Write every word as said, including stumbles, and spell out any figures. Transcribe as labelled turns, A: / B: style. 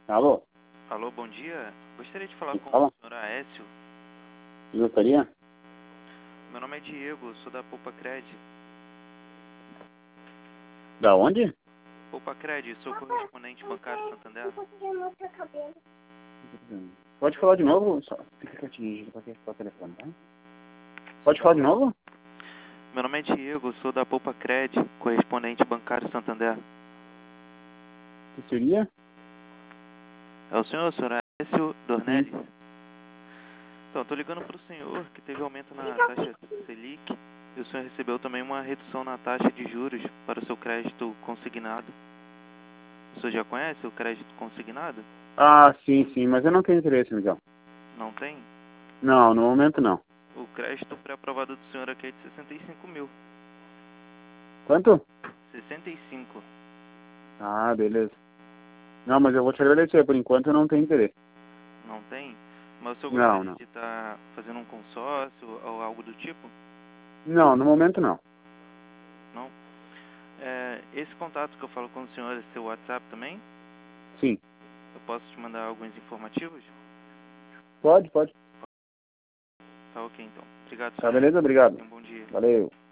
A: Alô?
B: Alô, bom dia. Gostaria de falar
A: Quem
B: com
A: fala?
B: o senhor Aécio.
A: Gostaria?
B: Meu nome é Diego, sou da Poupa Cred.
A: Da onde?
B: Poupa Cred, sou correspondente bancário Santander.
A: Pode falar de novo? Só fica quietinho, pra que o telefone, tá? Pode falar de novo?
B: Meu nome é Diego, sou da Poupa Cred, correspondente bancário Santander.
A: Que seria?
B: É o senhor, senhor Aécio Dornelles?
A: Sim.
B: Então, estou ligando para o senhor que teve aumento na taxa Selic e o senhor recebeu também uma redução na taxa de juros para o seu crédito consignado. O senhor já conhece o crédito consignado?
A: Ah, sim, sim, mas eu não tenho interesse, Miguel.
B: Não tem?
A: Não, no momento não.
B: O crédito pré-aprovado do senhor aqui é de sessenta e cinco mil.
A: Quanto?
B: sessenta e cinco.
A: Ah, beleza. Não, mas eu vou te agradecer, por enquanto eu não tenho interesse.
B: Não tem? Mas o senhor
A: Não,
B: gostaria
A: não.
B: de estar fazendo um consórcio ou algo do tipo?
A: Não, no momento não.
B: Não? É, esse contato que eu falo com o senhor é seu WhatsApp também?
A: Sim.
B: Eu posso te mandar alguns informativos?
A: Pode, pode.
B: Tá ok então. Obrigado,
A: Tá,
B: senhor.
A: beleza? Obrigado.
B: Tenha um bom dia.
A: Valeu.